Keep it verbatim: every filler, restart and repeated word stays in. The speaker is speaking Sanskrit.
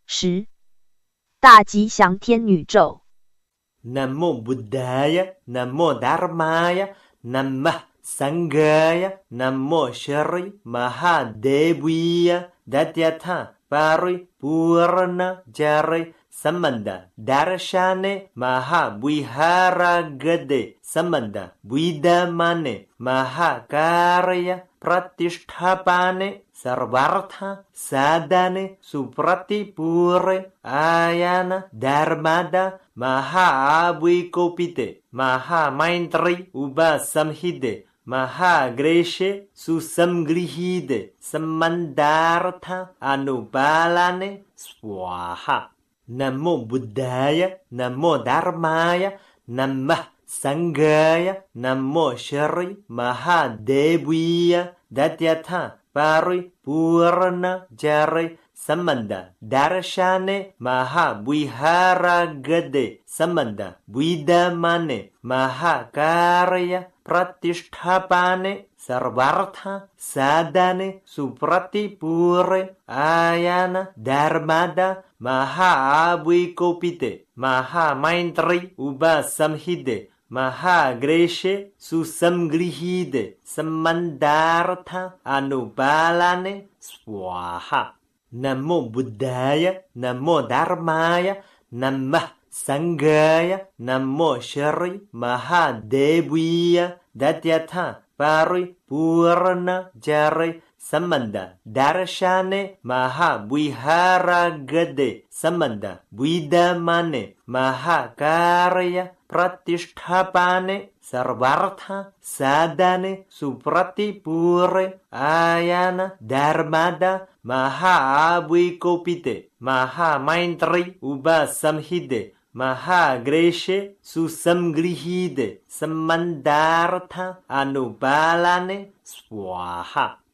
十、大吉祥天女咒。 Namo Buddhaya, Namo Dharmaya, Namah Sanghaya, Namo Shri Mahadeviya, Datyatha Pari Purna Jari Samanda Darshane Mahavihara-gade Samanda Vidamane Mahakarya Pratisthapane Sarvartha Sadane Supratipure Ayana Dharmada Mahavikopite Mahamaintri Ubasamhide Mahagreshe Susamgrihide Samandartha Anubalane Swaha. Namo Buddhaya, Namo Dharmaya, Namah Sanghaya, Namo Shri Mahadeviya, Datyatha Pari Purna Jari Samanda Darshane Mahavihara-gade Samanda Vidamane Mahakarya Pratisthapane Sarvartha Sadane Supratipure Ayana Dharmada Mahavikopite Mahamaintri Ubasamhide Mahagreshe Susamgrihide Samandartha Anubalane Swaha. Namo Buddhaya, Namo Dharmaya, Namah Sanghaya, Namo Shri Mahadeviya, Datyatha Pari Purna Jari Samanda Darshane Mahavihara-gade Samanda Vidamane Mahakarya Pratisthapane Sarvartha Sadane Supratipure Ayana Dharmada Mahavikopite Mahamaintri Ubasamhide Mahagreshe Susamgrihide Samandartha Anubalane Swaha.